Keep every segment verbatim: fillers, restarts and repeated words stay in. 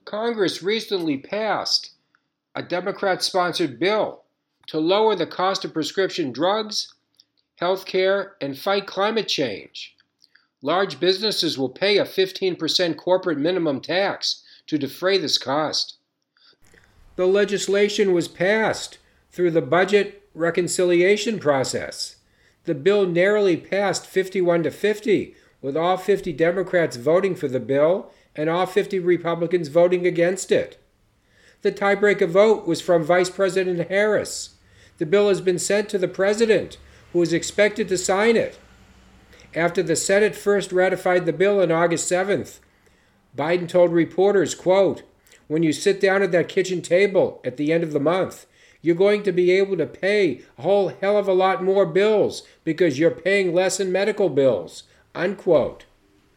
Congress recently passed a Democrat-sponsored bill to lower the cost of prescription drugs, health care, and fight climate change. Large businesses will pay a fifteen percent corporate minimum tax to defray this cost. The legislation was passed through the budget reconciliation process. The bill narrowly passed fifty-one to fifty, with all fifty Democrats voting for the bill and all fifty Republicans voting against it. The tiebreaker vote was from Vice President Harris. The bill has been sent to the President, who is expected to sign it. After the Senate first ratified the bill on August seventh, Biden told reporters, quote, "When you sit down at that kitchen table at the end of the month, you're going to be able to pay a whole hell of a lot more bills because you're paying less in medical bills," unquote.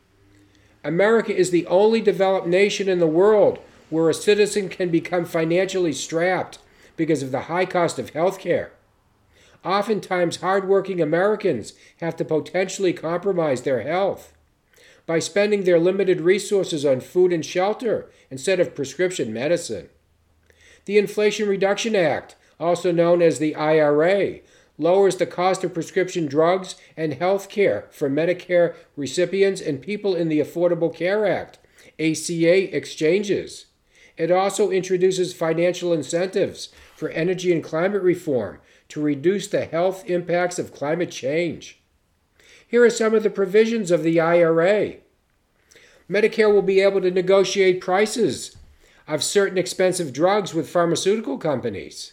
America is the only developed nation in the world where a citizen can become financially strapped because of the high cost of health care. Oftentimes, hardworking Americans have to potentially compromise their health by spending their limited resources on food and shelter instead of prescription medicine. The Inflation Reduction Act, also known as the I R A, lowers the cost of prescription drugs and health care for Medicare recipients and people in the Affordable Care Act, A C A exchanges. It also introduces financial incentives for energy and climate reform to reduce the health impacts of climate change. Here are some of the provisions of the I R A. Medicare will be able to negotiate prices of certain expensive drugs with pharmaceutical companies.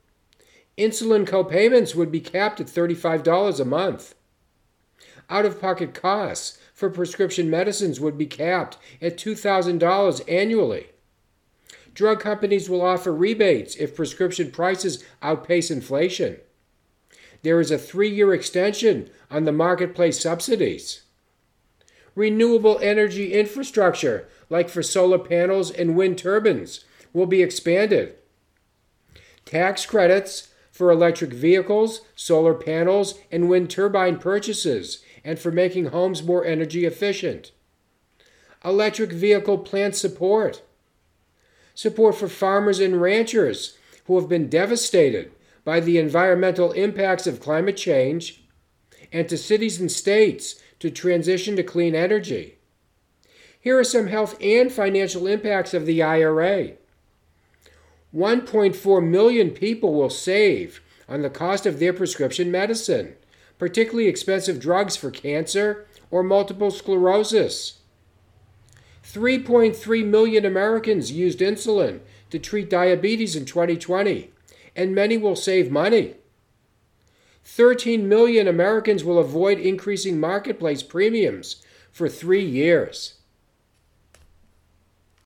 Insulin copayments would be capped at thirty-five dollars a month. Out-of-pocket costs for prescription medicines would be capped at two thousand dollars annually. Drug companies will offer rebates if prescription prices outpace inflation. There is a three-year extension on the marketplace subsidies. Renewable energy infrastructure, like for solar panels and wind turbines, will be expanded. Tax credits for electric vehicles, solar panels, and wind turbine purchases, and for making homes more energy efficient. Electric vehicle plant support. Support for farmers and ranchers who have been devastated by the environmental impacts of climate change, and to cities and states to transition to clean energy. Here are some health and financial impacts of the I R A. one point four million people will save on the cost of their prescription medicine, particularly expensive drugs for cancer or multiple sclerosis. three point three million Americans used insulin to treat diabetes in twenty twenty, and many will save money. thirteen million Americans will avoid increasing marketplace premiums for three years.